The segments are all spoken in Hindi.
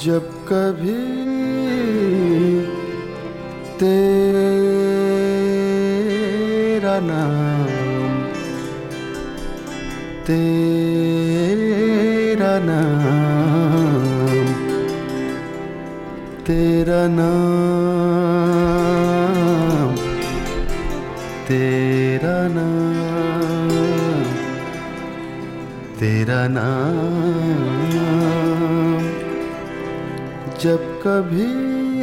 जब कभी तेरा नाम तेरा नाम तेरा नाम तेरा नाम तेरा नाम जब कभी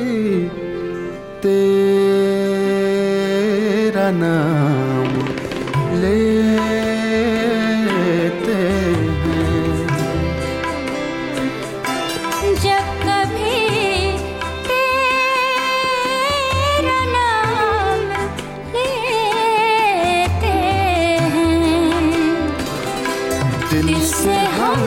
तेरा नाम लेते हैं, जब कभी तेरा नाम लेते हैं, दिल से हम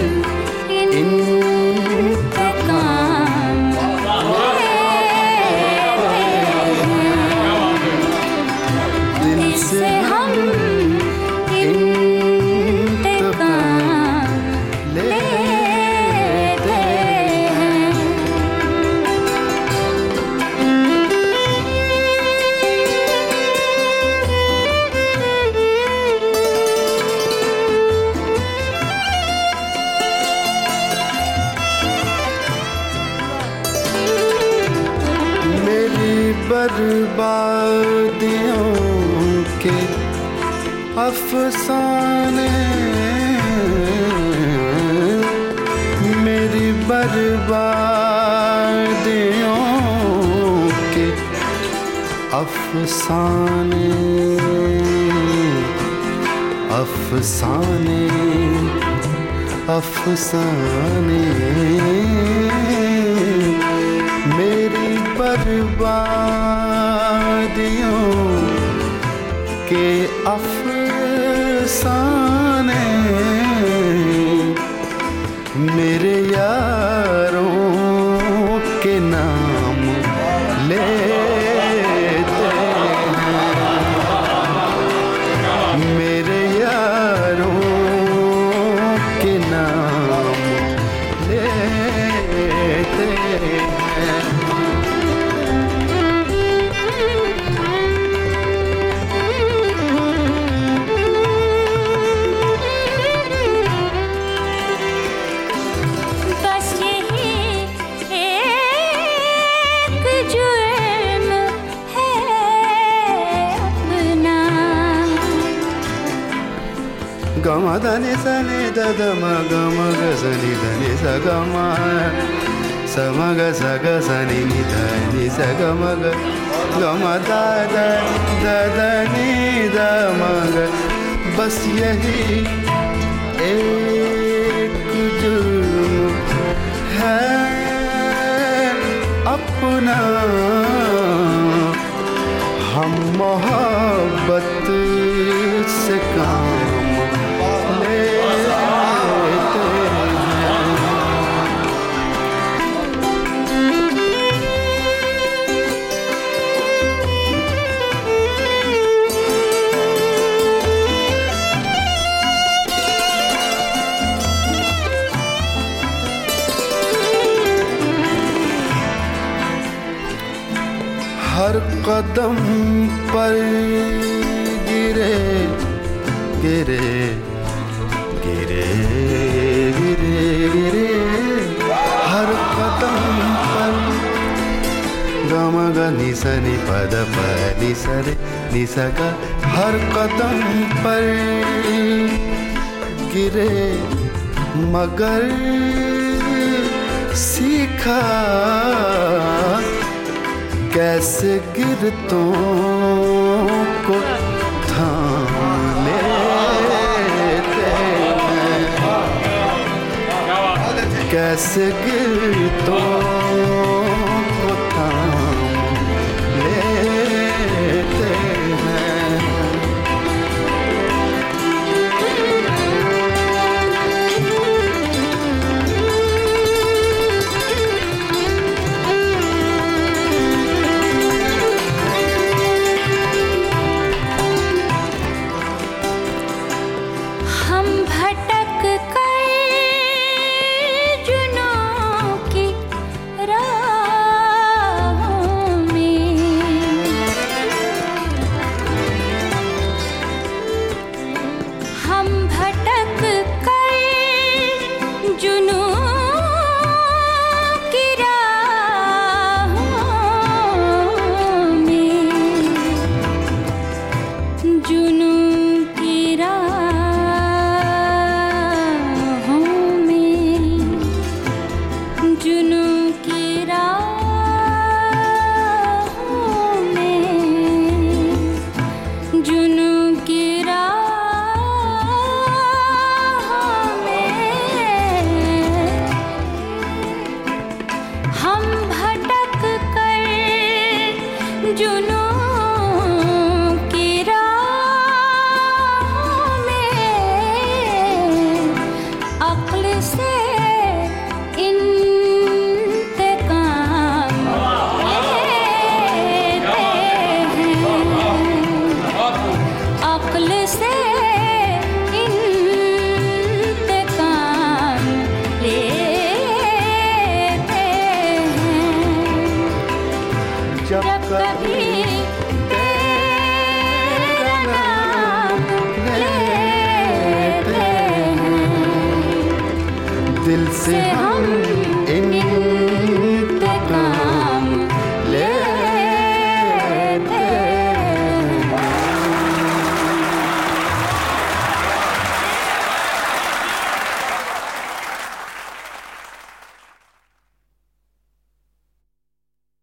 बर्बादियों के अफसाने, मेरी बर्बादियों के अफसाने अफसाने अफसाने, मेरी बर्बादियों के अफसाने, मेरे यारों के नाम लेते हैं, मेरे यारों के नाम लेते हैं। गम धनि सनि दद म गम ग सनि धनि स गम स म ग स ग सनि नि धनि स ग म ग गम द द द द नि द म ग। बस यही एक जुर्म है अपना, हम मोहब्बत से काम हर कदम पर गिरे गिरे गिरे गिरे गिरे, हर कदम पर गम ग नि स नि प द प नि स रे नि स ग, हर कदम पर गिरे मगर सीखा कैसे गिरतों को थाम लेते हैं, कैसे गिरतों को थाम लेते हैं। हम भटक कर जुनों की से